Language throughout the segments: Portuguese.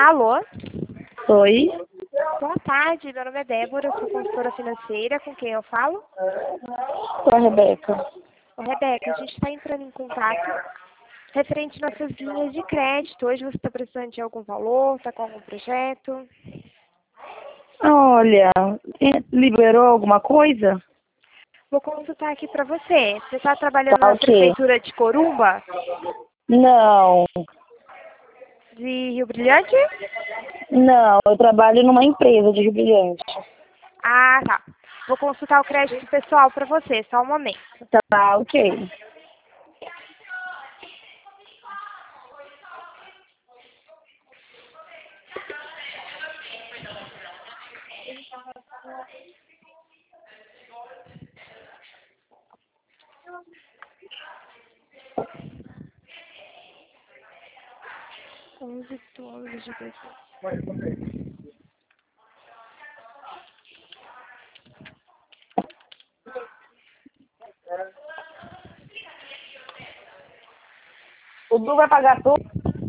Alô? Oi, Boa tarde, meu nome é Débora, eu sou consultora financeira, com quem eu falo? sou a Rebeca. Ô, Rebeca, a gente está entrando em contato referente às nossas linhas de crédito. Hoje você está precisando de algum valor, está com algum projeto? Olha, liberou alguma coisa? Vou consultar aqui para você. Você está trabalhando Tá na o quê? prefeitura de Corumba, Não, de Rio Brilhante? não, eu trabalho numa empresa de Rio Brilhante. Ah, tá. Vou consultar o crédito pessoal para você, só um momento. Tá, ok. $11 de dezembro. O Du vai pagar tudo?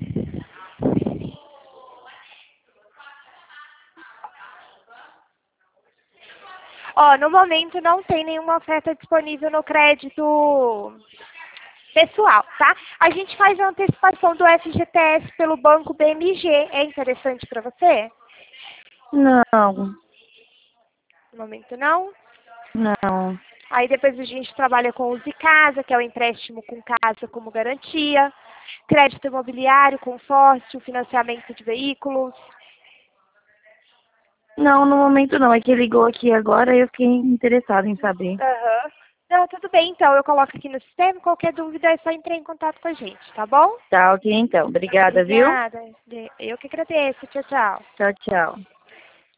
Ó, no momento não tem nenhuma oferta disponível no crédito pessoal, tá? A gente faz a antecipação do FGTS pelo banco BMG. É interessante para você? Não, No momento não. não. Aí depois a gente trabalha com o Use Casa, que é o empréstimo com casa como garantia, crédito imobiliário, consórcio, financiamento de veículos. Não, no momento não. É que ligou aqui agora e eu fiquei interessada em saber. Aham. Não, tudo bem, então. Eu coloco aqui no sistema. Qualquer dúvida é só entrar em contato com a gente, tá bom? Tá, ok então. Obrigada, viu? Obrigada. Eu que agradeço. Tchau, tchau. Tchau, tchau.